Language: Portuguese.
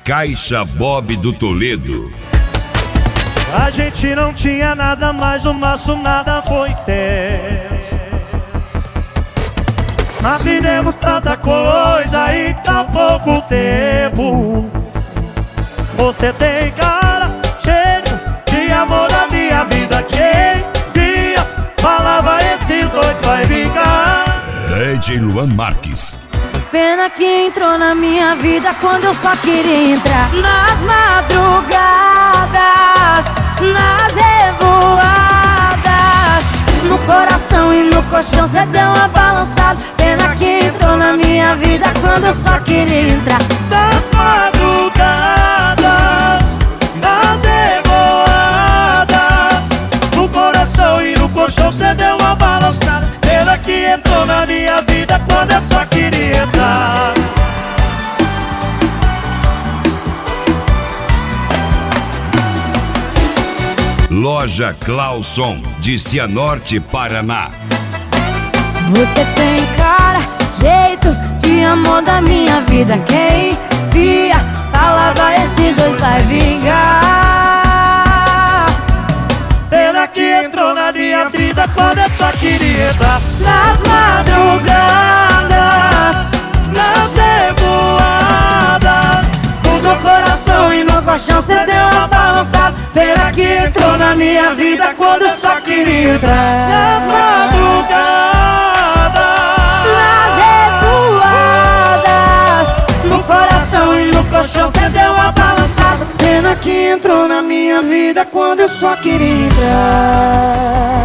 Caixa Bob do Toledo. A gente não tinha nada, mas o nosso nada foi intenso. Nós vivemos tanta coisa em tão pouco tempo. Você tem cara, jeito de amor na minha vida. Quem via, falava esses dois vai vingar. DJ Luan Marques. Pena que entrou na minha vida quando eu só queria entrar. Nas madrugadas, nas revoadas, no coração e no colchão cê deu uma balançada. Pena que entrou na minha vida quando eu só queria entrar. Nas madrugadas, nas revoadas, no coração e no colchão cê deu uma balançada. Pena que entrou na minha vida quando eu só queria entrar. Loja Clauson, de Cianorte, Paraná. Você tem cara, jeito de amor da minha vida. Quem via, falava esses dois vai vingar. Pena que entrou na minha vida quando eu só queria entrar. Nas madrugadas, Nas revoadas, no meu coração e no colchão cê deu uma balançada. pena que entrou na minha vida quando eu só queria entrar. Nas madrugadas, Nas revoadas, no coração e no colchão cê deu uma balançada. pena que entrou na minha vida quando eu só queria entrar.